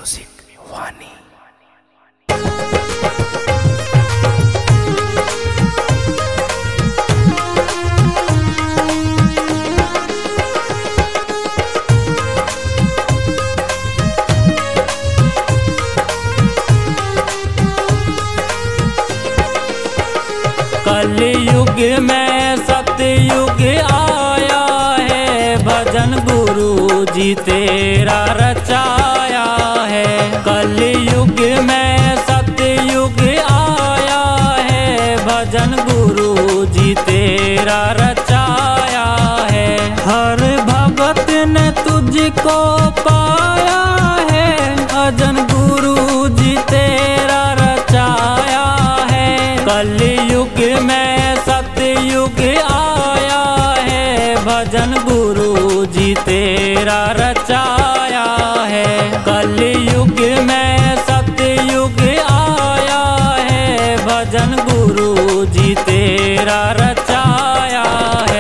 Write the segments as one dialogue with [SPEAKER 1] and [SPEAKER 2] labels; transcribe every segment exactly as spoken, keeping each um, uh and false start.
[SPEAKER 1] Music वानी।
[SPEAKER 2] कलयुग में सतयुग आया है, भजन गुरु जी तेरा रचाया है। कलयुग में सतयुग आया है, भजन गुरु जी तेरा रचाया है। हर भगत ने तुझको पाया है, भजन गुरु जी तेरा रचाया है। कलयुग में सतयुग आया है, भजन गुरु जी तेरा रचाया है। कलयुग में सतयुग आया है, भजन गुरु जी तेरा रचाया है।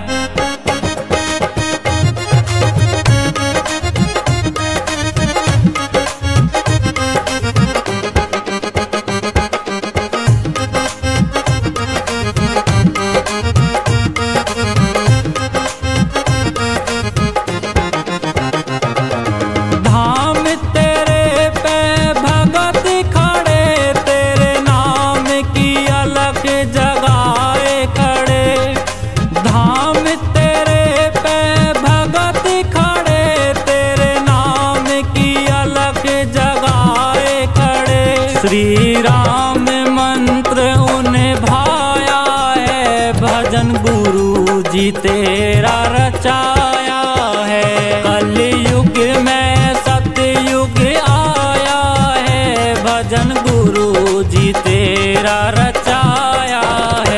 [SPEAKER 2] श्री राम मंत्र उन्हें भाया है, भजन गुरु जी तेरा रचाया है। कलयुग में सतयुग आया है, भजन गुरु जी तेरा रचाया है।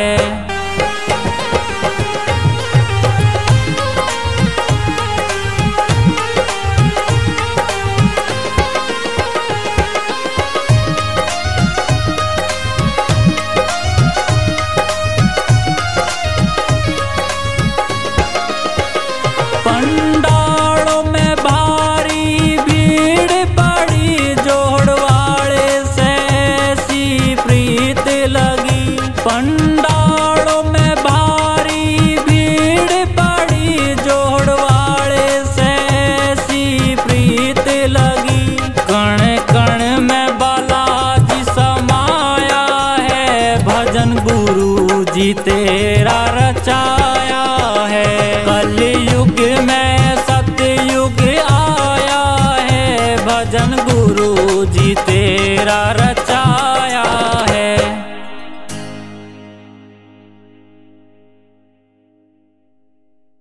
[SPEAKER 2] पंडालों में भारी भीड़ पड़ी, जोड़वाड़े से ऐसी प्रीत लगी। पंडालों में भारी भीड़ पड़ी, जोड़वाड़े से ऐसी प्रीत लगी। कण कण में बालाजी समाया है, भजन गुरु जी तेरा रचाया है। कलयुग में सतयुग आया है, भजन गुरु जी तेरा रचाया